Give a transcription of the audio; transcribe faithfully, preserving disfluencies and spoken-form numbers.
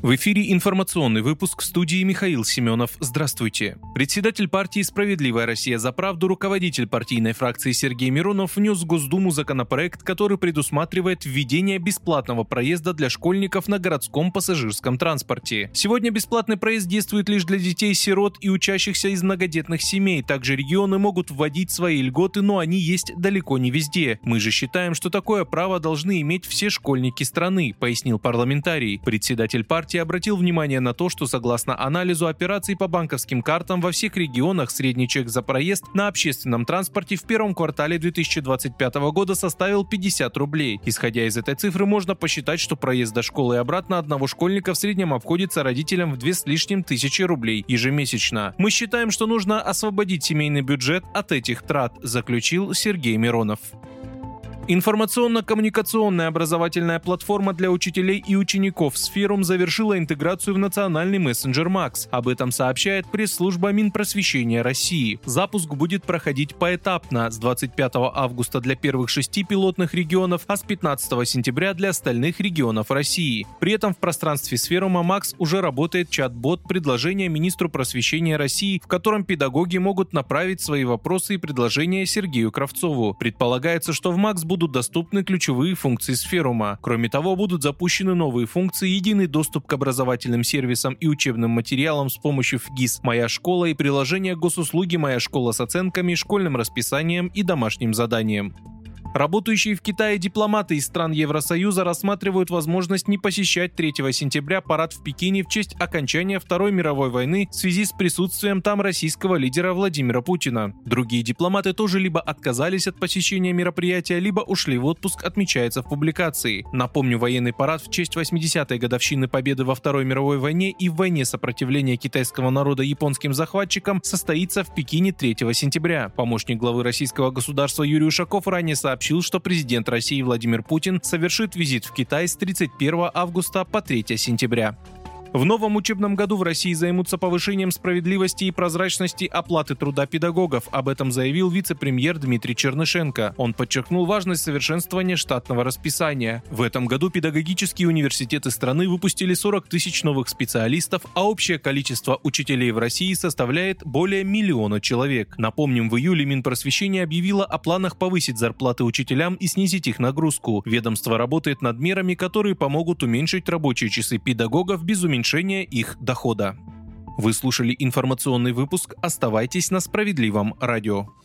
В эфире информационный выпуск, в студии Михаил Семенов. Здравствуйте. Председатель партии «Справедливая Россия за правду», руководитель партийной фракции Сергей Миронов внес в Госдуму законопроект, который предусматривает введение бесплатного проезда для школьников на городском пассажирском транспорте. Сегодня бесплатный проезд действует лишь для детей-сирот и учащихся из многодетных семей. Также регионы могут вводить свои льготы, но они есть далеко не везде. Мы же считаем, что такое право должны иметь все школьники страны, пояснил парламентарий. Председатель партии обратил внимание на то, что согласно анализу операций по банковским картам во всех регионах средний чек за проезд на общественном транспорте в первом квартале две тысячи двадцать пятого года составил пятьдесят рублей. Исходя из этой цифры, можно посчитать, что проезд до школы и обратно одного школьника в среднем обходится родителям в две с лишним тысячи рублей ежемесячно. Мы считаем, что нужно освободить семейный бюджет от этих трат, заключил Сергей Миронов. Информационно-коммуникационная образовательная платформа для учителей и учеников «Сферум» завершила интеграцию в национальный мессенджер Макс. Об этом сообщает пресс-служба Минпросвещения России. Запуск будет проходить поэтапно с двадцать пятого августа для первых шести пилотных регионов, а с пятнадцатого сентября для остальных регионов России. При этом в пространстве «Сферума» Макс уже работает чат-бот предложения министру просвещения России, в котором педагоги могут направить свои вопросы и предложения Сергею Кравцову. Предполагается, что в Макс будут будут доступны ключевые функции Сферума. Кроме того, будут запущены новые функции, единый доступ к образовательным сервисам и учебным материалам с помощью ФГИС «Моя школа» и приложения госуслуги «Моя школа» с оценками, школьным расписанием и домашним заданием. Работающие в Китае дипломаты из стран Евросоюза рассматривают возможность не посещать третьего сентября парад в Пекине в честь окончания Второй мировой войны в связи с присутствием там российского лидера Владимира Путина. Другие дипломаты тоже либо отказались от посещения мероприятия, либо ушли в отпуск, отмечается в публикации. Напомню, военный парад в честь восьмидесятой годовщины победы во Второй мировой войне и в войне сопротивления китайского народа японским захватчикам состоится в Пекине третьего сентября. Помощник главы российского государства Юрий Ушаков ранее сообщил, что президент России Владимир Путин совершит визит в Китай с тридцать первого августа по третьего сентября. В новом учебном году в России займутся повышением справедливости и прозрачности оплаты труда педагогов. Об этом заявил вице-премьер Дмитрий Чернышенко. Он подчеркнул важность совершенствования штатного расписания. В этом году педагогические университеты страны выпустили сорок тысяч новых специалистов, а общее количество учителей в России составляет более миллиона человек. Напомним, в июле Минпросвещение объявило о планах повысить зарплаты учителям и снизить их нагрузку. Ведомство работает над мерами, которые помогут уменьшить рабочие часы педагогов без уменьшения их дохода. Вы слушали информационный выпуск. Оставайтесь на Справедливом радио.